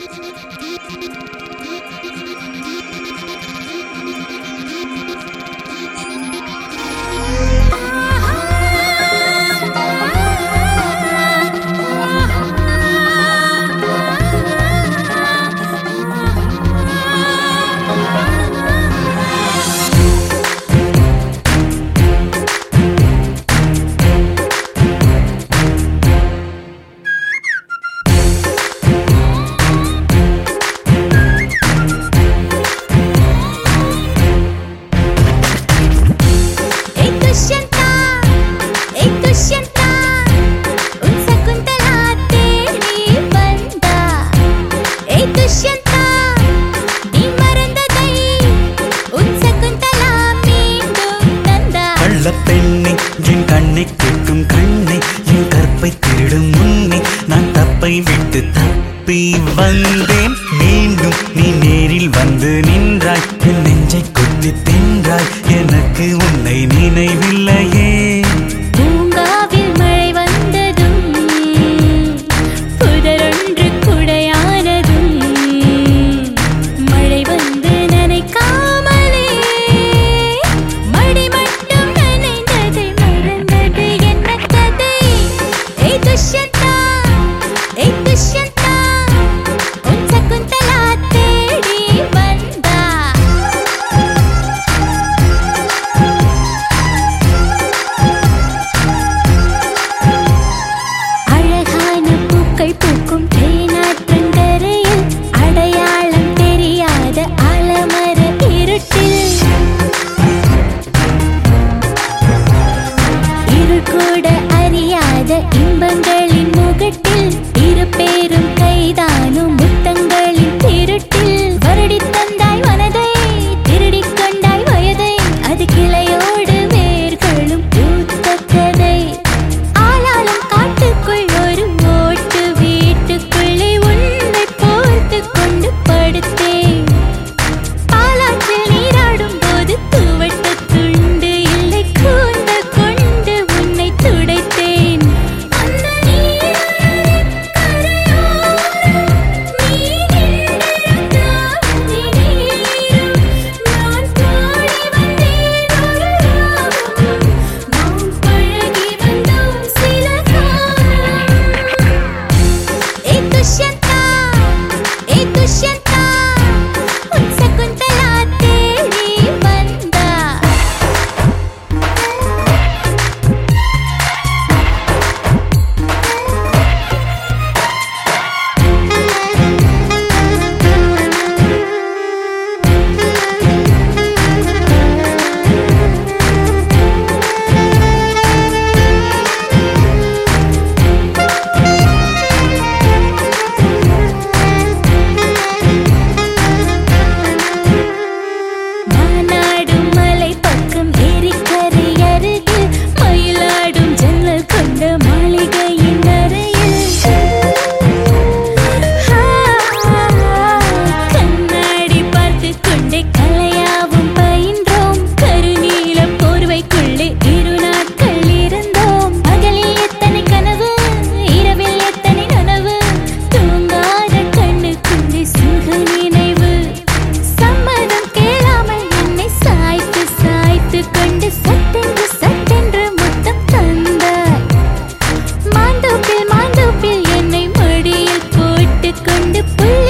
விட்டு தப்பி வந்தேன். மீண்டும் நீ நேரில் வந்து நின்றாய், என் நெஞ்சை கொத்தி தின்றாய். எனக்கு உன்னை நினைவில்லையே. பூங்காவில் மழை வந்ததும் புதரொன்று குடையானதும் மழை வந்து நனைக்காமலே மடி மட்டும் நனைந்ததை மறந்தது என்ன கதை? ஏய் துஷ்யந்தா, ஏய் துஷ்யந்தா, உன் சகுந்தலா தேடி வந்தா. அழகான பூக்கள் பூக்கும் தேனாற்றங்கரையில் அடையாளம் தெரியாத ஆலமர இருட்டில் இருள் கூட அறியாத இன்பங்களின் முகட்டில் இரு பேரும் கைதானும் முத்தங்களின் திருட்டில் வருடி தந்தாய் மனதை, திருடிக் கொண்டாய் வயதை. அது கிளையோடு வேர்களும் பூத்த கதை. ஆளாலும் காட்டுக்குள் ஒரு ஓட்டு வீட்டுக்குள்ளே உன்னை போர்த்து கொண்டு படுத்தேன். பாலாற்றில் நீராடும் போது துவட்ட துண்டு இல்லை, கூந்தல் கொண்டு உன்னை துடைத்தேன். அந்த நீரின் கரையோரம் நீ நின்றிருந்தால் நீரும் நான் பாடி வந்தேன் ஒரு ராகம். நாம் பழகி வந்தோம் சில காலம். ஏய் துஷ்யந்தா, ஏய் துஷ்யந்தா, உன் சகுந்தலா தேடி வந்தா. மானாடும் மலை பக்கம் ஏரிக்கரை அருகில் மயிலாடும் ஜன்னல் கொண்ட மாளிகையின் அறையில் கண்ணாடி பார்த்து கொண்டே கலையாவும் பயின்றோம். கருநீல போர்வைக்குள்ளே இரு நாட்கள் இருந்தோம். பகலில் எத்தனை கனவு, இரவில் எத்தனை நனவு, தூங்காத கண்ணுக்குள்ளே சுக நினைவு. சம்மதம் கேளாமல் என்னை சாய்த்து சாய்த்து கொண்டு சட்டென்று சட்டென்று முத்தம் தந்தாய். மாந்தோப்பில் மாந்தோப்பில் என்னை மடியில் போட்டுக் கொண்டு